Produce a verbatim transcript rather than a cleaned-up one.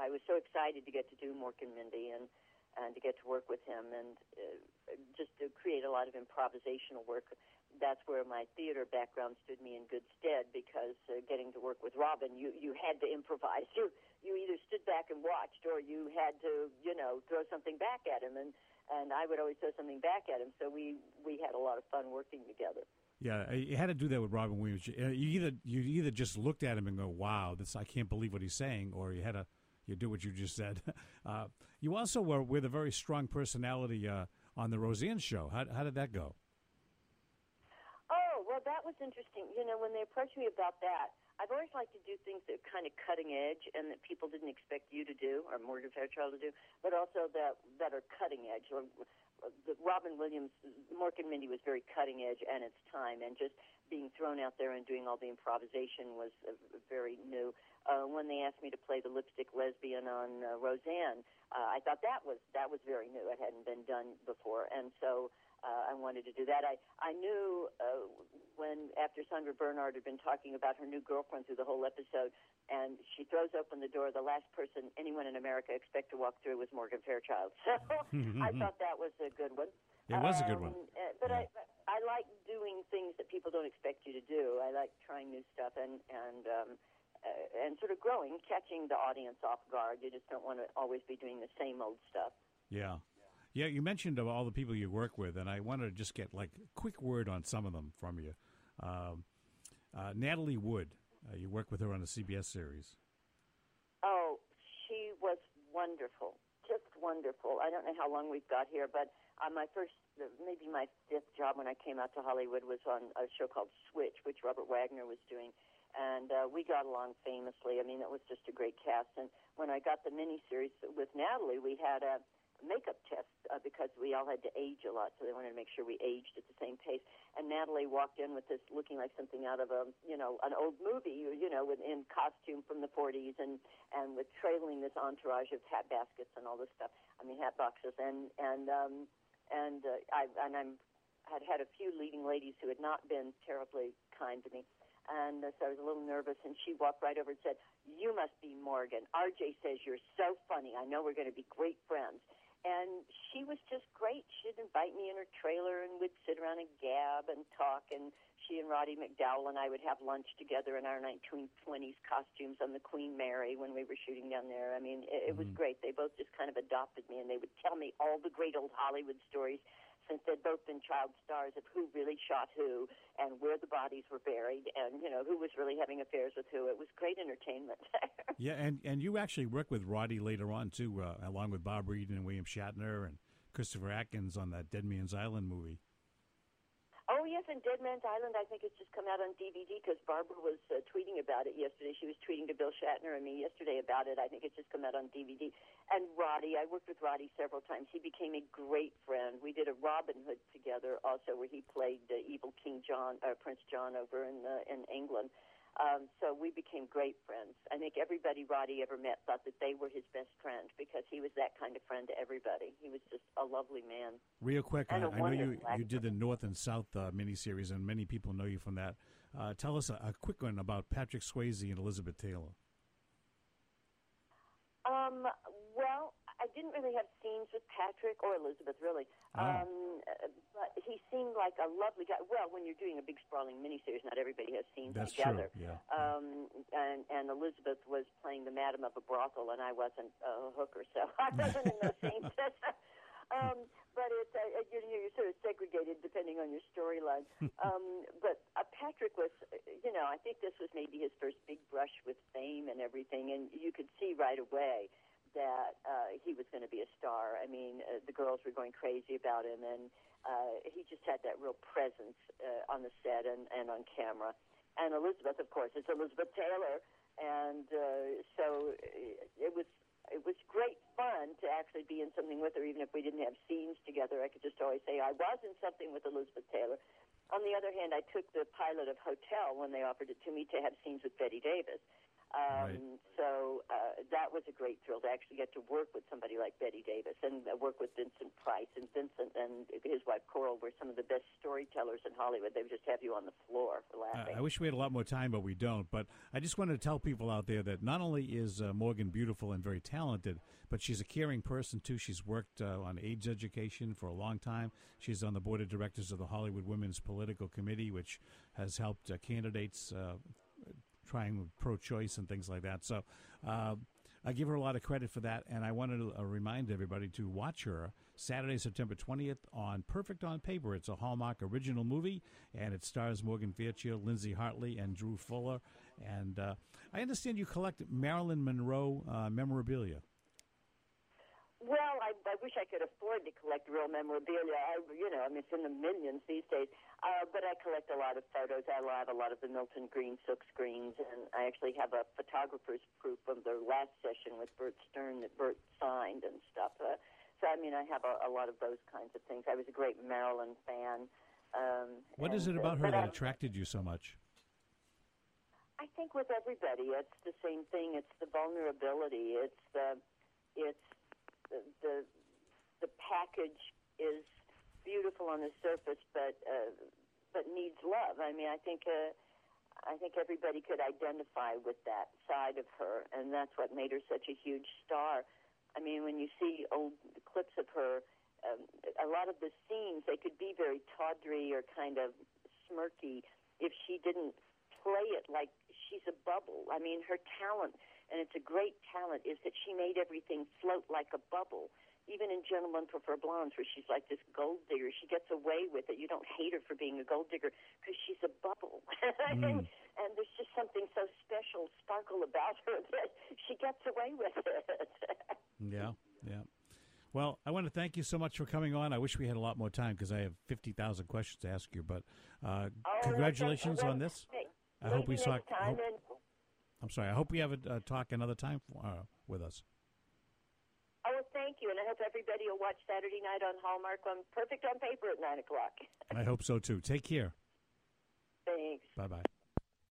I was so excited to get to do Mork and Mindy and, and to get to work with him and uh, just to create a lot of improvisational work. That's where my theater background stood me in good stead, because uh, getting to work with Robin, you, you had to improvise. You you either stood back and watched, or you had to, you know, throw something back at him, and, and I would always throw something back at him. So we, we had a lot of fun working together. Yeah, you had to do that with Robin Williams. You either you either just looked at him and go, "Wow, this I can't believe what he's saying," or you had to you do what you just said. Uh, you also were with a very strong personality uh, on the Roseanne show. How how did that go? Oh, well, that was interesting. You know, when they approached me about that, I've always liked to do things that are kind of cutting edge and that people didn't expect you to do, or Morgan Fairchild to do, but also that that are cutting edge. The Robin Williams, Mork and Mindy was very cutting edge and its time, and just being thrown out there and doing all the improvisation was uh, very new. Uh, when they asked me to play the lipstick lesbian on uh, Roseanne, uh, I thought that was that was very new. It hadn't been done before, and so uh, I wanted to do that. I I knew uh, when after Sandra Bernhard had been talking about her new girlfriend through the whole episode, and she throws open the door, the last person anyone in America expect to walk through was Morgan Fairchild. So I thought that was a good one. It was a good one. Um, uh, but yeah. I I like doing things that people don't expect you to do. I like trying new stuff and and um, uh, and sort of growing, catching the audience off guard. You just don't want to always be doing the same old stuff. Yeah. Yeah, you mentioned all the people you work with, and I wanted to just get like a quick word on some of them from you. Um, uh, Natalie Wood, uh, you work with her on a C B S series. Oh, she was wonderful, just wonderful. I don't know how long we've got here, but uh, my first, maybe my fifth job when I came out to Hollywood was on a show called Switch, which Robert Wagner was doing. And uh, we got along famously. I mean, it was just a great cast. And when I got the miniseries with Natalie, we had a makeup test uh, because we all had to age a lot, so they wanted to make sure we aged at the same pace. And Natalie walked in with this looking like something out of a, you know, an old movie, you know, with, in costume from the forties, and, and with trailing this entourage of hat baskets and all this stuff. I mean, hat boxes. And, and, um, and, uh, I, and I'm, had had a few leading ladies who had not been terribly kind to me. And uh, so I was a little nervous, and she walked right over and said, "You must be Morgan. R J says you're so funny. I know we're going to be great friends." And she was just great. She'd invite me in her trailer, and we'd sit around and gab and talk, and she and Roddy McDowall and I would have lunch together in our nineteen twenties costumes on the Queen Mary when we were shooting down there. I mean, it, it was Mm-hmm. great. They both just kind of adopted me, and they would tell me all the great old Hollywood stories, since they'd both been child stars, of who really shot who and where the bodies were buried and, you know, who was really having affairs with who. It was great entertainment. Yeah, and, and you actually worked with Roddy later on, too, uh, along with Bob Reed and William Shatner and Christopher Atkins on that Dead Man's Island movie. Oh, yes, and Dead Man's Island, I think it's just come out on D V D, because Barbara was uh, tweeting about it yesterday. She was tweeting to Bill Shatner and me yesterday about it. I think it's just come out on D V D. And Roddy, I worked with Roddy several times. He became a great friend. We did a Robin Hood together also, where he played uh, evil King John, or Prince John over in, uh, in England. Um, so we became great friends. I think everybody Roddy ever met thought that they were his best friend, because he was that kind of friend to everybody. He was just a lovely man. Real quick, I, I know you, actor. you did the North and South uh, miniseries, and many people know you from that. Uh, tell us a, a quick one about Patrick Swayze and Elizabeth Taylor. Um, well, I didn't really have scenes with Patrick or Elizabeth, really. Oh. Um, but he seemed like a lovely guy. Well, when you're doing a big, sprawling miniseries, not everybody has scenes That's together. true, yeah. Um, and, and Elizabeth was playing the madam of a brothel, and I wasn't a hooker, so I wasn't in those scenes. um, but it's, uh, you're, you're sort of segregated depending on your storyline. um, but uh, Patrick was, you know, I think this was maybe his first big brush with fame and everything, and you could see right away that uh, he was going to be a star. I mean, uh, the girls were going crazy about him, and uh, he just had that real presence uh, on the set and, and on camera. And Elizabeth, of course, is Elizabeth Taylor, and uh, so it was it was great fun to actually be in something with her, even if we didn't have scenes together. I could just always say I was in something with Elizabeth Taylor. On the other hand, I took the pilot of Hotel when they offered it to me to have scenes with Bette Davis. Um, right. So uh, that was a great thrill to actually get to work with somebody like Betty Davis and uh, work with Vincent Price. And Vincent and his wife Coral were some of the best storytellers in Hollywood. They would just have you on the floor for laughing. Uh, I wish we had a lot more time, but we don't. But I just wanted to tell people out there that not only is uh, Morgan beautiful and very talented, but she's a caring person, too. She's worked uh, on AIDS education for a long time. She's on the board of directors of the Hollywood Women's Political Committee, which has helped uh, candidates uh, trying with pro-choice and things like that. So uh, I give her a lot of credit for that, and I wanted to uh, remind everybody to watch her Saturday, September twentieth on Perfect on Paper. It's a Hallmark original movie, and it stars Morgan Fairchild, Lindsay Hartley, and Drew Fuller. And uh, I understand you collect Marilyn Monroe uh, memorabilia. Well, I, I wish I could afford to collect real memorabilia. I, you know, I mean, it's in the millions these days. Uh, but I collect a lot of photos. I have a lot of the Milton Green silk screens, and I actually have a photographer's proof of their last session with Bert Stern that Bert signed and stuff. Uh, so, I mean, I have a, a lot of those kinds of things. I was a great Marilyn fan. Um, what and, is it about uh, her that I, attracted you so much? I think with everybody, it's the same thing. It's the vulnerability. It's the, it's the, the, the package is beautiful on the surface, but uh, but needs love. I mean, I think uh, I think everybody could identify with that side of her, and that's what made her such a huge star. I mean, when you see old clips of her, um, a lot of the scenes, they could be very tawdry or kind of smirky if she didn't play it like she's a bubble. I mean, her talent, and it's a great talent, is that she made everything float like a bubble. Even in Gentlemen Prefer Blondes, where she's like this gold digger, she gets away with it. You don't hate her for being a gold digger because she's a bubble. Mm. and, and there's just something so special, sparkle about her that she gets away with it. Yeah, yeah. Well, I want to thank you so much for coming on. I wish we had a lot more time because I have fifty thousand questions to ask you. But uh, oh, congratulations well, on this. Hey, I hope we saw. Time Hope, and, I'm sorry. I hope we have a uh, talk another time uh, with us. Oh, well, thank you, and I hope everybody will watch Saturday night on Hallmark on Perfect on Paper at nine o'clock. I hope so, too. Take care. Thanks. Bye-bye.